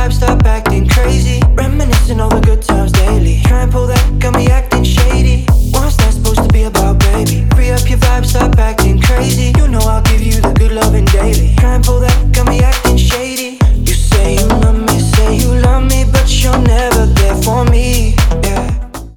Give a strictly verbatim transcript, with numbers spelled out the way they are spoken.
vibe, stop acting crazy. Reminiscing all the good times daily. Try and pull that, got me acting